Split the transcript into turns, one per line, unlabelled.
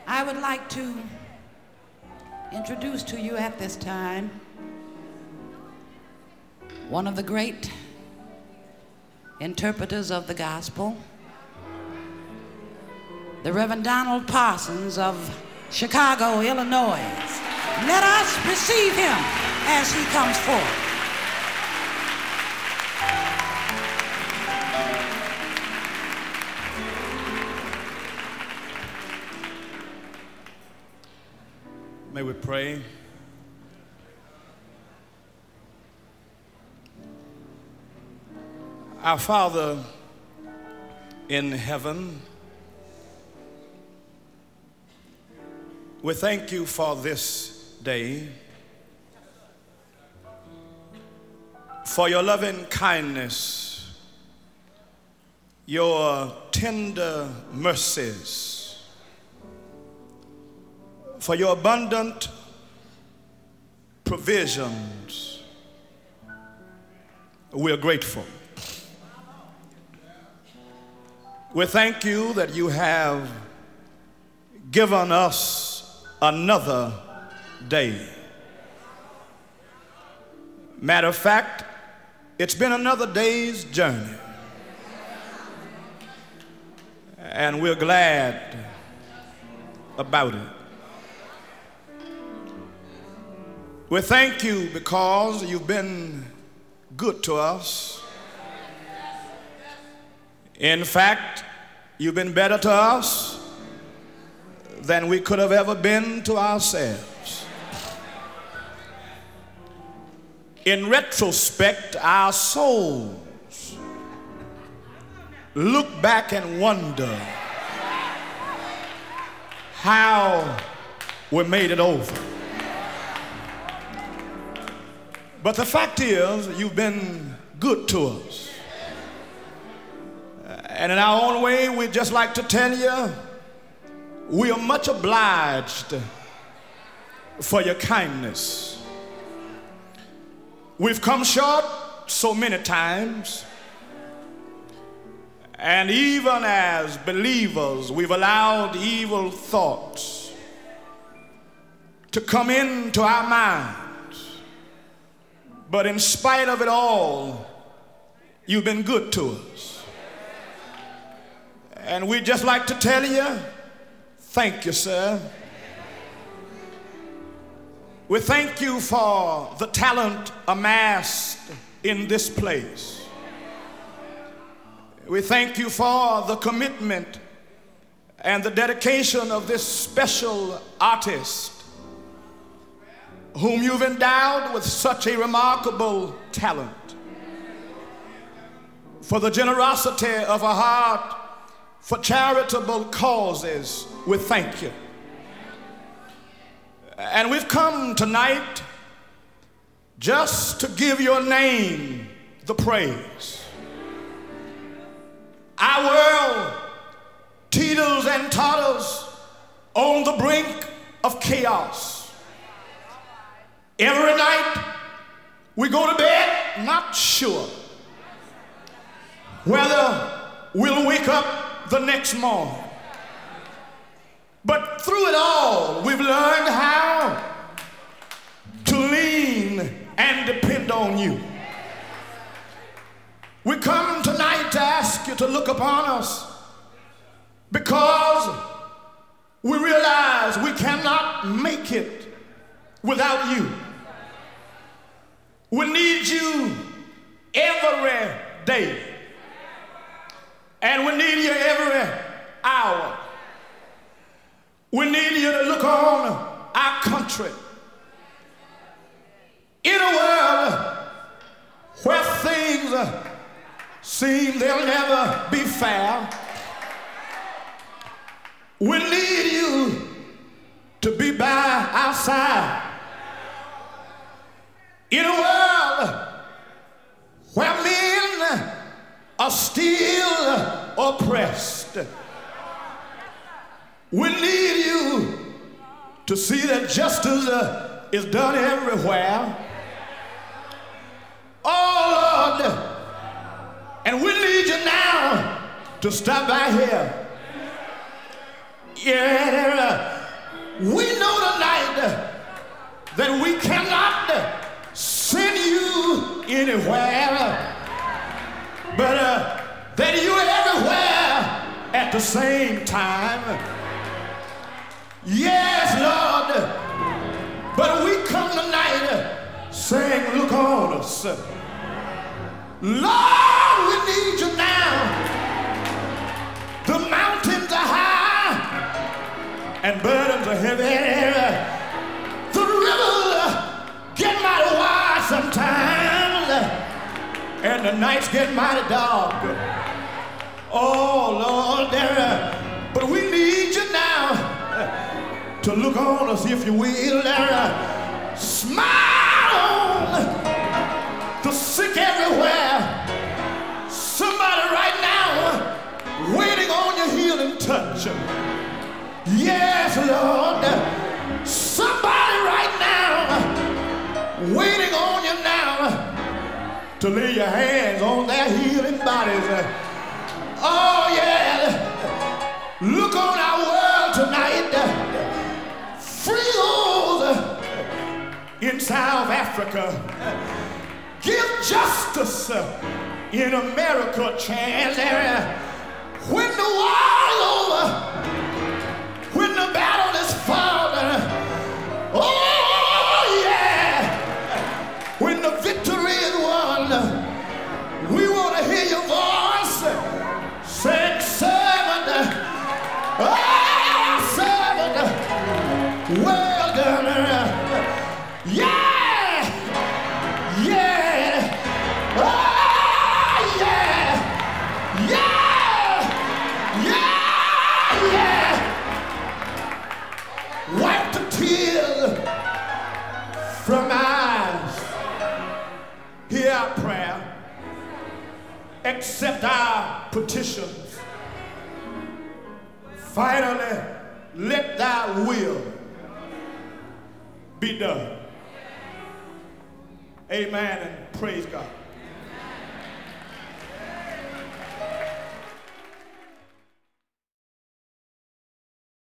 I would like to introduce to you at this time one of the great interpreters of the gospel, the Reverend Donald Parsons of Chicago, Illinois. Let us receive him as he comes forth.
May we pray. Our Father in heaven, we thank you for this day, for your loving kindness, your tender mercies, for your abundant provisions. We are grateful. We thank you that you have given us another day. Matter of fact, it's been another day's journey, and we're glad about it. We thank you because you've been good to us. In fact, you've been better to us than we could have ever been to ourselves. In retrospect, our souls look back and wonder how we made it over. But the fact is, you've been good to us. And in our own way, we'd just like to tell you, we are much obliged for your kindness. We've come short so many times, and even as believers, we've allowed evil thoughts to come into our minds. But in spite of it all, you've been good to us. And we'd just like to tell you, thank you, sir. We thank you for the talent amassed in this place. We thank you for the commitment and the dedication of this special artist whom you've endowed with such a remarkable talent. For the generosity of a heart for charitable causes, we thank you. And we've come tonight just to give your name the praise. Our world teeters and totters on the brink of chaos. Every night we go to bed not sure whether we'll wake up the next morning. But through it all, we've learned how to lean and depend on you. We come tonight to ask you to look upon us because we realize we cannot make it without you. We need you every day, and we need you every hour. We need you to look on our country. In a world where things seem they'll never be fair, we need you to be by our side. In a world where men are still oppressed, we need you to see that justice is done everywhere. Oh Lord, and we need you now to stop by here. Yeah, We know tonight that we cannot send you anywhere, but that you're everywhere at the same time. Yes, Lord, but we come tonight saying, look on us. Lord, we need you now. The mountains are high and burdens are heavy. The river get mighty wide sometimes, and the nights get mighty dark. Oh, Lord, but we need you now to look on us, if you will. Smile on the sick everywhere. Somebody right now waiting on your healing touch. Yes, Lord. Somebody right now waiting on you now to lay your hands on their healing bodies. Oh, yeah. Look on our world tonight. Free those in South Africa. Give justice in America a chance. When the war is over, when the battle is fought, oh yeah, when the victory is won, we want to hear your voice saying, servant, oh, servant, well done. Yeah, yeah, oh yeah, yeah, yeah, yeah. Wipe the tears from my eyes. Hear our prayer. Accept our petitions. Finally, let thy will be done. Amen and praise God.